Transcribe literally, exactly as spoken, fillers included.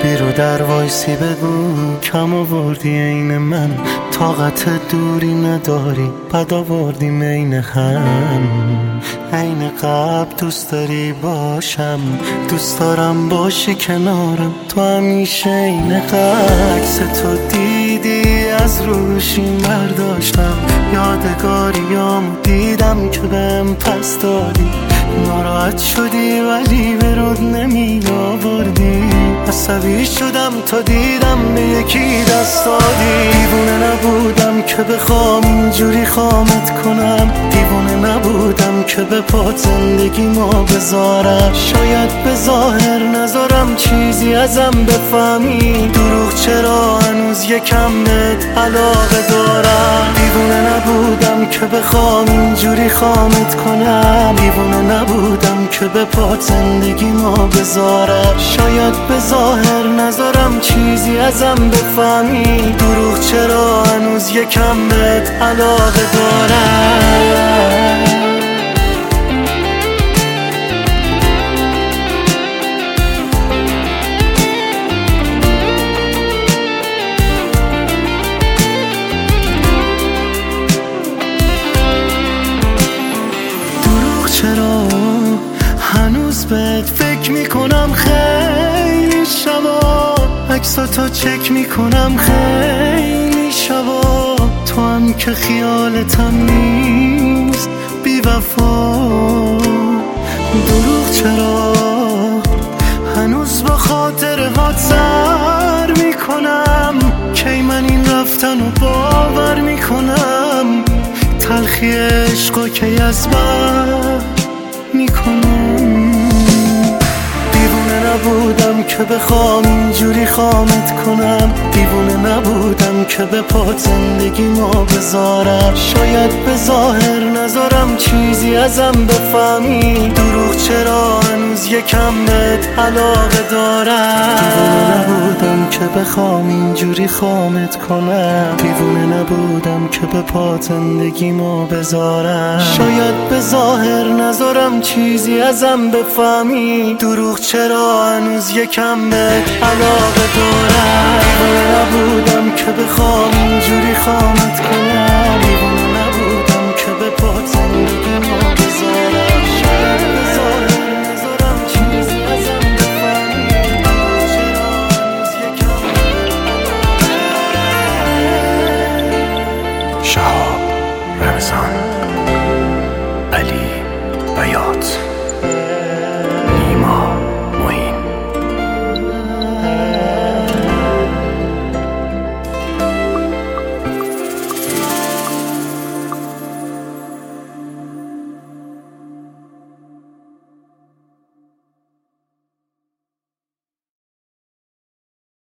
بیرو در وایسی بگو کم آوردی عین من، طاقت دوری نداری بد آوردی مین هم. عین قبل دوست داری باشم، دوست دارم باشی کنارم، تو همیشه عین عکس تو دیدی از روشیم برداشتم، یادگاریامو دیدم که بهم پس دادی، ناراحت شدی ولی به رود نمی آوردی، عصبی شدم تا دیدم به یکی دست دادی. دیوونه نبودم که بخوام اینجوری خامت کنم، دیوونه نبودم که به پات زندگی ما بذارم، شاید به ظاهر نذارم چیزی ازم بفهمی، دروغ چرا هنوز یکم بهت علاقه دارم. دیوونه نبودم که بخوام اینجوری خامت کنم، دیوونه نبودم که به پات زندگی ما بذارم، شاید به ظاهر نذارم چیزی ازم بفهمی، دروغ چرا هنوز یکم بهت علاقه دارم. چرا هنوز بهت فکر میکنم خیلی شبا، عکساتو چک میکنم خیلی شبا، تو هم که خیالتم نیست بی وفا. دروغ چرا هنوز با خاطرهات سر میکنم، کی من این رفتن رو باور میکنم، تلخی عشقا کی از بر میکنم. دیوونه نبودم که بخوام اینجوری خامت کنم، دیوونه نبودم که به پات زندگی ما بذارم، شاید به ظاهر نذارم چیزی ازم بفهمی، دروغ چرا هنوز یکم بهت علاقه دارم. دیوونه نبودم که بخوام اینجوری خامت کنم، دیوونه نبودم که به پات زندگی ما بذارم، شاید به ظاهر نذارم چیزی ازم بفهمی، دروغ چرا هنوز یکم بهت علاقه دارم. دیوونه نبودم که بخوام اینجوری خامت کنم، دیوونه نبودم که به پات زندگی ما بذارم، شاید به ظاهر نذارم چیزی ازم بفهمی، دروغ چرا هنوز یکم بهت علاقه دارم.